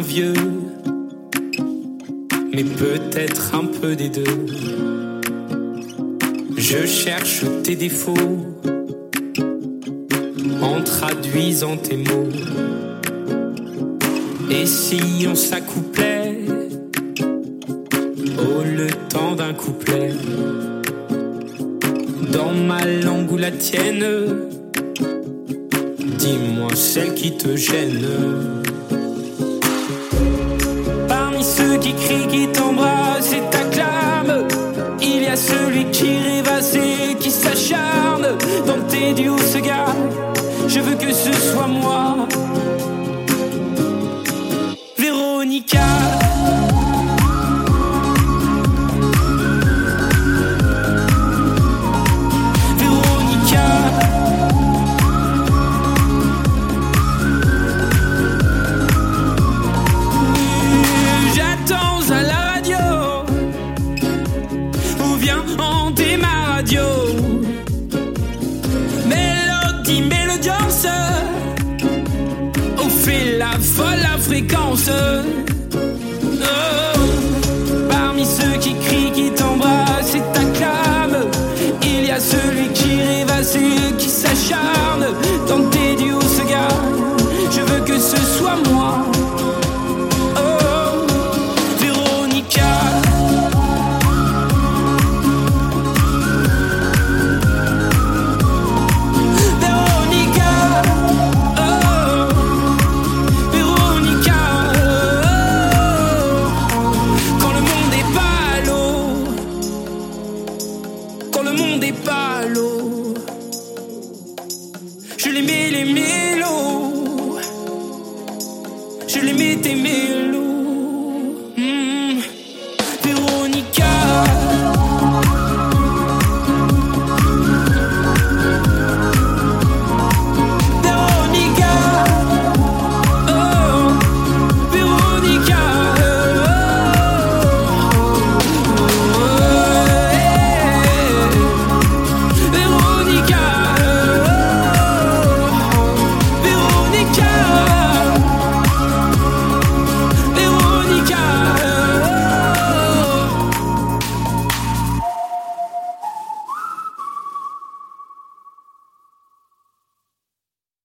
envieux, mais peut-être un peu des deux. Je cherche tes défauts en traduisant tes mots. Et si on s'accouplait le temps d'un couplet, dans ma langue ou la tienne, dis-moi celle qui te gêne. Parmi ceux qui crient, qui t'embrassent et t'acclament, il y a celui qui rêvasse et qui s'acharne dans tes douces gardes. Je veux que ce soit moi, Véronica. Fréquence. Oh. Parmi ceux qui crient, qui t'embrassent et t'acclament, il y a celui qui rêvasse et qui s'acharne dans tes douces gardes. Je veux que ce soit moi, oh, Véronica. Je les mets les mélos, je les mets tes mélos.